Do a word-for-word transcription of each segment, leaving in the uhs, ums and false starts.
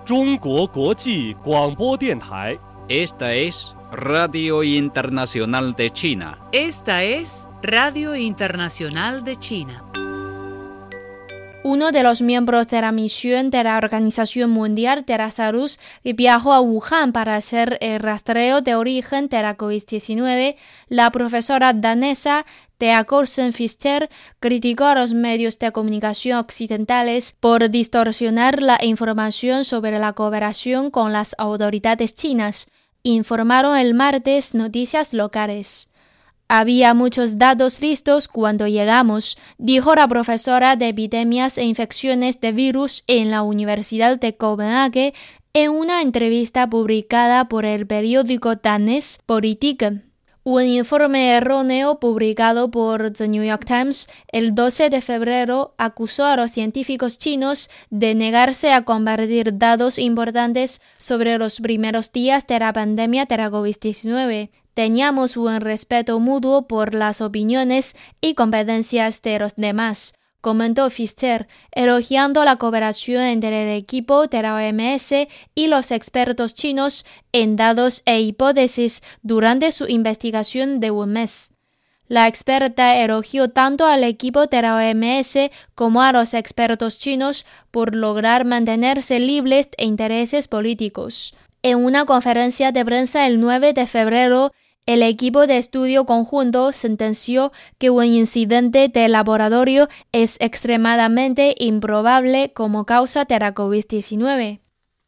中国国际广播电台。 Esta es Radio Internacional de China. Esta es Radio Internacional de China. Uno de los miembros de la misión de la Organización Mundial de la Salud que viajó a Wuhan para hacer el rastreo de origen de la COVID diecinueve, la profesora danesa Thea Korsen-Pfister criticó a los medios de comunicación occidentales por distorsionar la información sobre la cooperación con las autoridades chinas, informaron el martes noticias locales. Había muchos datos listos cuando llegamos, dijo la profesora de epidemias e infecciones de virus en la Universidad de Copenhague en una entrevista publicada por el periódico danés Politiken. Un informe erróneo publicado por The New York Times el doce de febrero acusó a los científicos chinos de negarse a compartir datos importantes sobre los primeros días de la pandemia de la COVID diecinueve. Teníamos un respeto mutuo por las opiniones y competencias de los demás, comentó Pfister, elogiando la cooperación entre el equipo de la O M S y los expertos chinos en datos e hipótesis durante su investigación de un mes. La experta elogió tanto al equipo de la O M S como a los expertos chinos por lograr mantenerse libres de intereses políticos. En una conferencia de prensa el nueve de febrero, el equipo de estudio conjunto sentenció que un incidente de laboratorio es extremadamente improbable como causa de la COVID diecinueve.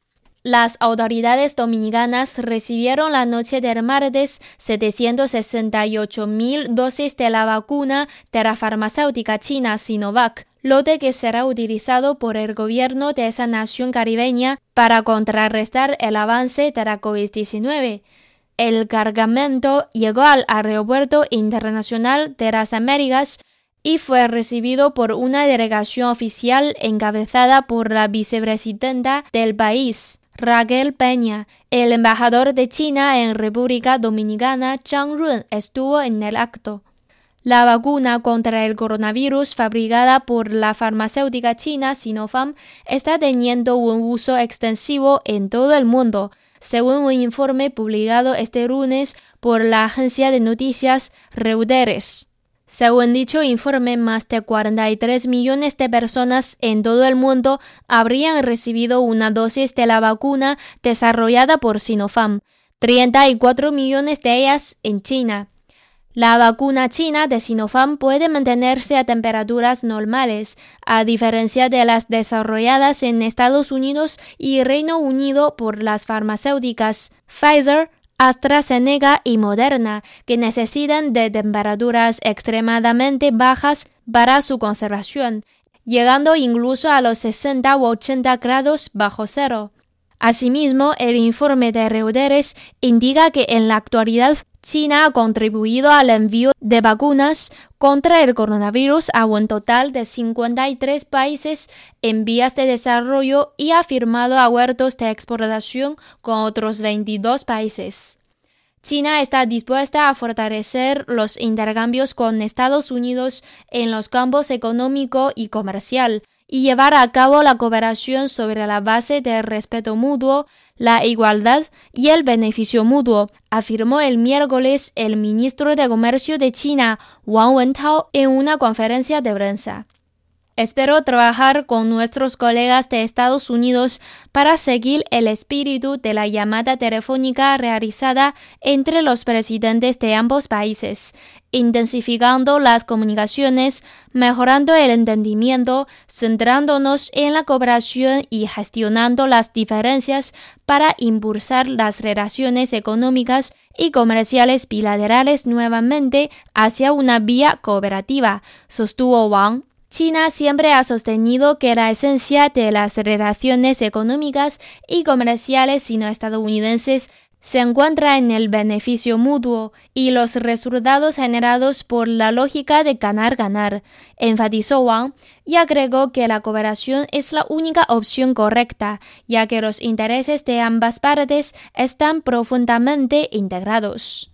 Las autoridades dominicanas recibieron la noche del martes setecientas sesenta y ocho mil dosis de la vacuna de la farmacéutica china Sinovac, lote que será utilizado por el gobierno de esa nación caribeña para contrarrestar el avance de la COVID diecinueve. El cargamento llegó al Aeropuerto Internacional de las Américas y fue recibido por una delegación oficial encabezada por la vicepresidenta del país, Raquel Peña. El embajador de China en República Dominicana, Zhang Run, estuvo en el acto. La vacuna contra el coronavirus fabricada por la farmacéutica china Sinopharm está teniendo un uso extensivo en todo el mundo, según un informe publicado este lunes por la agencia de noticias Reuters. Según dicho informe, más de cuarenta y tres millones de personas en todo el mundo habrían recibido una dosis de la vacuna desarrollada por Sinopharm, treinta y cuatro millones de ellas en China. La vacuna china de Sinopharm puede mantenerse a temperaturas normales, a diferencia de las desarrolladas en Estados Unidos y Reino Unido por las farmacéuticas Pfizer, AstraZeneca y Moderna, que necesitan de temperaturas extremadamente bajas para su conservación, llegando incluso a los sesenta u ochenta grados bajo cero. Asimismo, el informe de Reuters indica que en la actualidad China ha contribuido al envío de vacunas contra el coronavirus a un total de cincuenta y tres países en vías de desarrollo y ha firmado acuerdos de exportación con otros veintidós países. China está dispuesta a fortalecer los intercambios con Estados Unidos en los campos económico y comercial y llevar a cabo la cooperación sobre la base del respeto mutuo, la igualdad y el beneficio mutuo, afirmó el miércoles el ministro de Comercio de China, Wang Wentao, en una conferencia de prensa. Espero trabajar con nuestros colegas de Estados Unidos para seguir el espíritu de la llamada telefónica realizada entre los presidentes de ambos países, intensificando las comunicaciones, mejorando el entendimiento, centrándonos en la cooperación y gestionando las diferencias para impulsar las relaciones económicas y comerciales bilaterales nuevamente hacia una vía cooperativa, sostuvo Wang. China siempre ha sostenido que la esencia de las relaciones económicas y comerciales sino-estadounidenses se encuentra en el beneficio mutuo y los resultados generados por la lógica de ganar-ganar, enfatizó Wang, y agregó que la cooperación es la única opción correcta, ya que los intereses de ambas partes están profundamente integrados.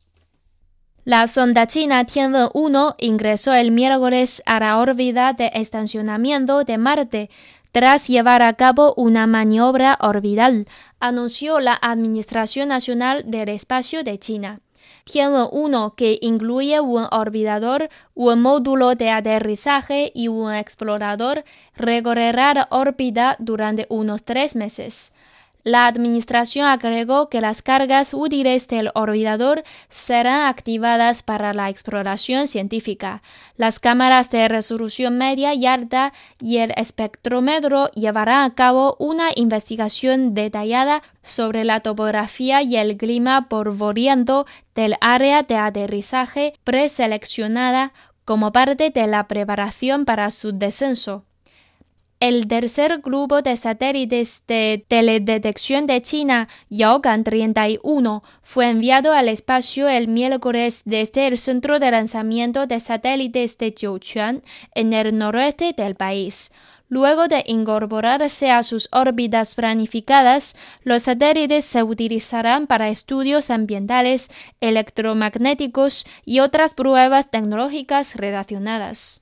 La sonda china Tianwen uno ingresó el miércoles a la órbita de estacionamiento de Marte, tras llevar a cabo una maniobra orbital, anunció la Administración Nacional del Espacio de China. Tianwen uno, que incluye un orbitador, un módulo de aterrizaje y un explorador, recorrerá la órbita durante unos tres meses. La administración agregó que las cargas útiles del orbitador serán activadas para la exploración científica. Las cámaras de resolución media y alta y el espectrómetro llevarán a cabo una investigación detallada sobre la topografía y el clima polvoriento del área de aterrizaje preseleccionada como parte de la preparación para su descenso. El tercer grupo de satélites de teledetección de China, Yaogan treinta y uno, fue enviado al espacio el miércoles desde el centro de lanzamiento de satélites de Jiuquan, en el noroeste del país. Luego de incorporarse a sus órbitas planificadas, los satélites se utilizarán para estudios ambientales, electromagnéticos y otras pruebas tecnológicas relacionadas.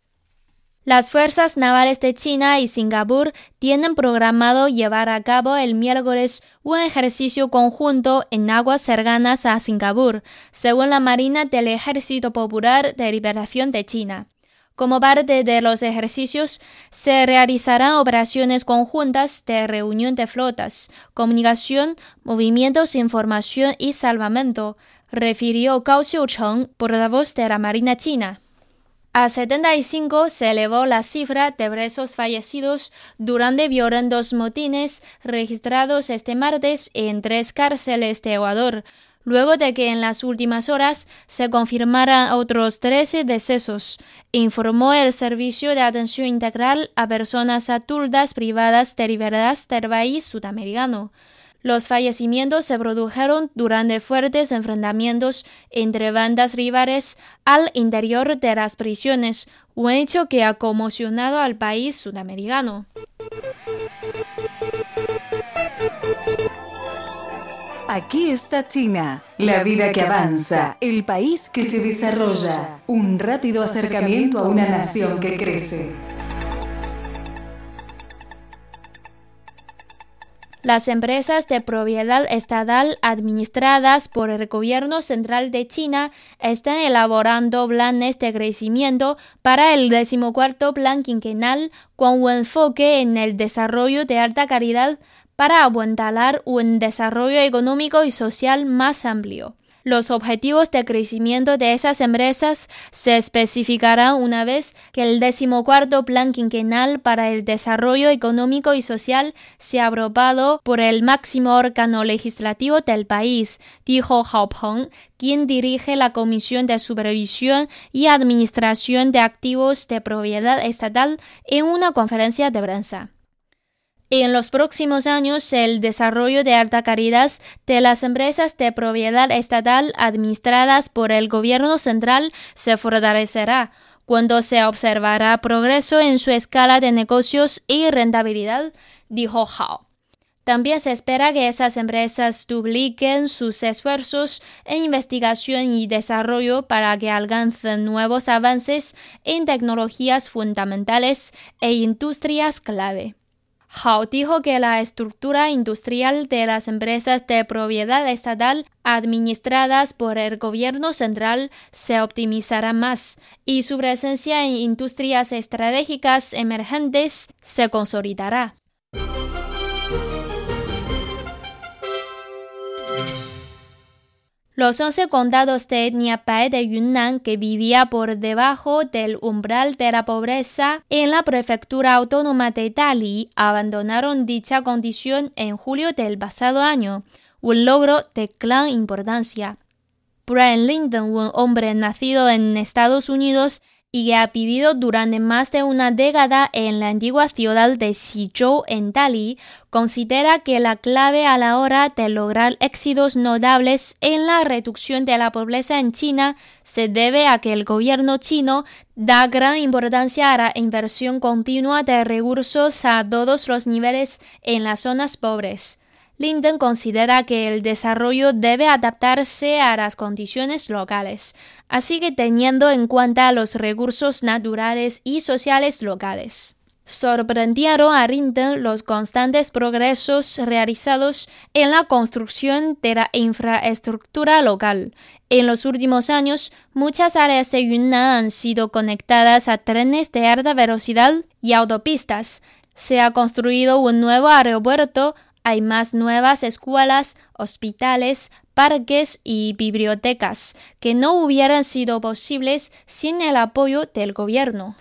Las fuerzas navales de China y Singapur tienen programado llevar a cabo el miércoles un ejercicio conjunto en aguas cercanas a Singapur, según la Marina del Ejército Popular de Liberación de China. Como parte de los ejercicios, se realizarán operaciones conjuntas de reunión de flotas, comunicación, movimientos, información y salvamento, refirió Gao Xiucheng, portavoz de la Marina China. A setenta y cinco se elevó la cifra de presos fallecidos durante violentos motines registrados este martes en tres cárceles de Ecuador, luego de que en las últimas horas se confirmaran otros trece decesos, informó el Servicio de Atención Integral a Personas Adultas Privadas de Libertad del país sudamericano. Los fallecimientos se produjeron durante fuertes enfrentamientos entre bandas rivales al interior de las prisiones, un hecho que ha conmocionado al país sudamericano. Aquí está China, la vida que avanza, el país que se desarrolla, un rápido acercamiento a una nación que crece. Las empresas de propiedad estatal administradas por el gobierno central de China están elaborando planes de crecimiento para el decimocuarto plan quinquenal con un enfoque en el desarrollo de alta calidad para apuntalar un desarrollo económico y social más amplio. Los objetivos de crecimiento de esas empresas se especificarán una vez que el decimocuarto Plan Quinquenal para el Desarrollo Económico y Social sea aprobado por el máximo órgano legislativo del país, dijo Hao Peng, quien dirige la Comisión de Supervisión y Administración de Activos de Propiedad Estatal en una conferencia de prensa. En los próximos años, el desarrollo de alta calidad de las empresas de propiedad estatal administradas por el gobierno central se fortalecerá, cuando se observará progreso en su escala de negocios y rentabilidad, dijo Hao. También se espera que esas empresas dupliquen sus esfuerzos en investigación y desarrollo para que alcancen nuevos avances en tecnologías fundamentales e industrias clave. Hao dijo que la estructura industrial de las empresas de propiedad estatal administradas por el gobierno central se optimizará más y su presencia en industrias estratégicas emergentes se consolidará. Los once condados de etnia Pai de Yunnan que vivía por debajo del umbral de la pobreza en la prefectura autónoma de Dali abandonaron dicha condición en julio del pasado año, un logro de gran importancia. Brian Linden, un hombre nacido en Estados Unidos y que ha vivido durante más de una década en la antigua ciudad de Xizhou en Dali, considera que la clave a la hora de lograr éxitos notables en la reducción de la pobreza en China se debe a que el gobierno chino da gran importancia a la inversión continua de recursos a todos los niveles en las zonas pobres. Linden considera que el desarrollo debe adaptarse a las condiciones locales, así que teniendo en cuenta los recursos naturales y sociales locales. sorprendieron a Rinton los constantes progresos realizados en la construcción de la infraestructura local. En los últimos años, muchas áreas de Yunnan han sido conectadas a trenes de alta velocidad y autopistas. Se ha construido un nuevo aeropuerto, hay más nuevas escuelas, hospitales, parques y bibliotecas, que no hubieran sido posibles sin el apoyo del gobierno.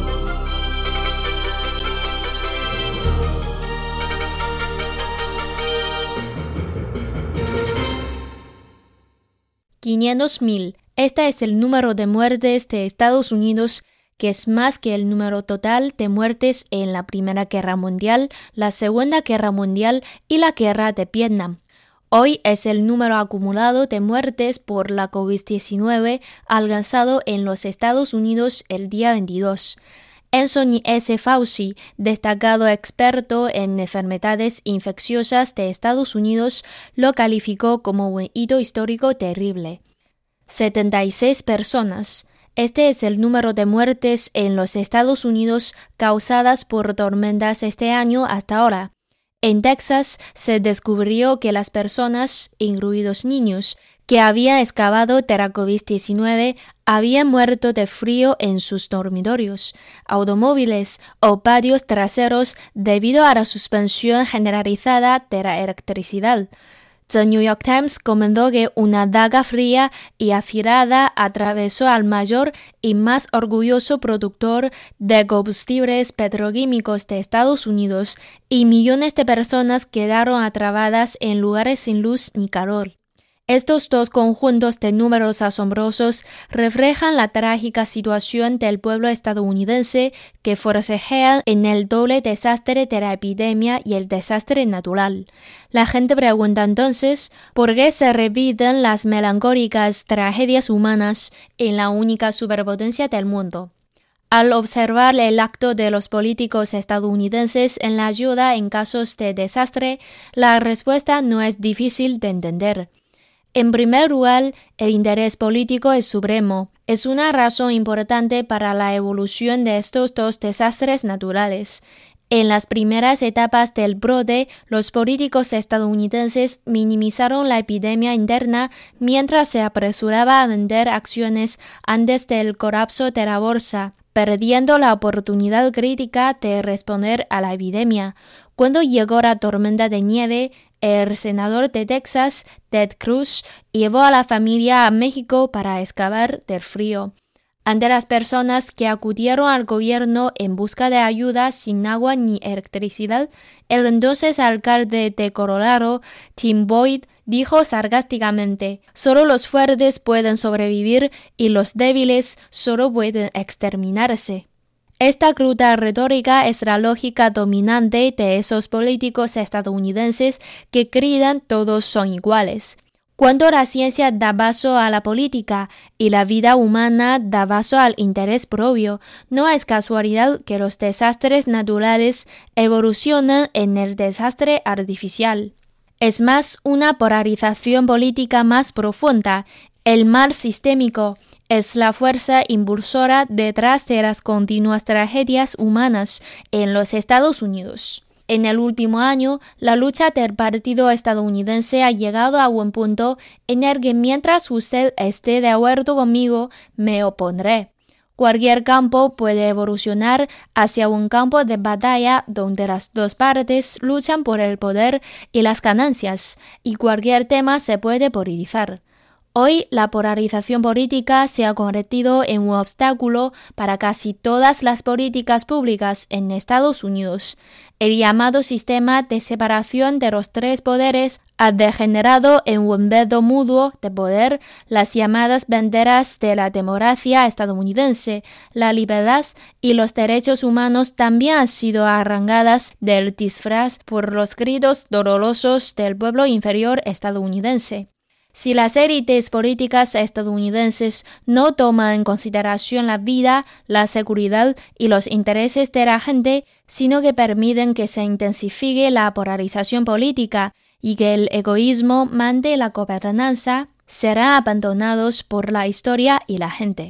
quinientos mil. Este es el número de muertes de Estados Unidos, que es más que el número total de muertes en la Primera Guerra Mundial, la Segunda Guerra Mundial y la Guerra de Vietnam. Hoy es el número acumulado de muertes por la COVID diecinueve alcanzado en los Estados Unidos el día veintidós. Anthony S. Fauci, destacado experto en enfermedades infecciosas de Estados Unidos, lo calificó como un hito histórico terrible. setenta y seis personas. Este es el número de muertes en los Estados Unidos causadas por tormentas este año hasta ahora. En Texas se descubrió que las personas, incluidos niños, que habían excavado de la COVID diecinueve habían muerto de frío en sus dormitorios, automóviles o patios traseros debido a la suspensión generalizada de la electricidad. The New York Times comentó que una daga fría y afilada atravesó al mayor y más orgulloso productor de combustibles petroquímicos de Estados Unidos y millones de personas quedaron atrapadas en lugares sin luz ni calor. Estos dos conjuntos de números asombrosos reflejan la trágica situación del pueblo estadounidense que forcejean en el doble desastre de la epidemia y el desastre natural. La gente pregunta entonces, ¿por qué se repiten las melancólicas tragedias humanas en la única superpotencia del mundo? Al observar el acto de los políticos estadounidenses en la ayuda en casos de desastre, la respuesta no es difícil de entender. En primer lugar, el interés político es supremo. Es una razón importante para la evolución de estos dos desastres naturales. En las primeras etapas del brote, los políticos estadounidenses minimizaron la epidemia interna mientras se apresuraba a vender acciones antes del colapso de la bolsa, perdiendo la oportunidad crítica de responder a la epidemia. Cuando llegó la tormenta de nieve, el senador de Texas, Ted Cruz, llevó a la familia a México para escapar del frío. Ante las personas que acudieron al gobierno en busca de ayuda sin agua ni electricidad, el entonces alcalde de Colorado, Tim Boyd, dijo sarcásticamente: «Solo los fuertes pueden sobrevivir y los débiles solo pueden exterminarse». Esta cruda retórica es la lógica dominante de esos políticos estadounidenses que creen todos son iguales. Cuando la ciencia da paso a la política y la vida humana da paso al interés propio, no es casualidad que los desastres naturales evolucionen en el desastre artificial. Es más una polarización política más profunda. El mal sistémico es la fuerza impulsora detrás de las continuas tragedias humanas en los Estados Unidos. En el último año, la lucha del partido estadounidense ha llegado a un punto en el que mientras usted esté de acuerdo conmigo, me opondré. Cualquier campo puede evolucionar hacia un campo de batalla donde las dos partes luchan por el poder y las ganancias, y cualquier tema se puede politizar. Hoy, la polarización política se ha convertido en un obstáculo para casi todas las políticas públicas en Estados Unidos. El llamado sistema de separación de los tres poderes ha degenerado en un veto mutuo de poder. Las llamadas banderas de la democracia estadounidense, la libertad y los derechos humanos también han sido arrancadas del disfraz por los gritos dolorosos del pueblo inferior estadounidense. Si las élites políticas estadounidenses no toman en consideración la vida, la seguridad y los intereses de la gente, sino que permiten que se intensifique la polarización política y que el egoísmo mande la gobernanza, serán abandonados por la historia y la gente.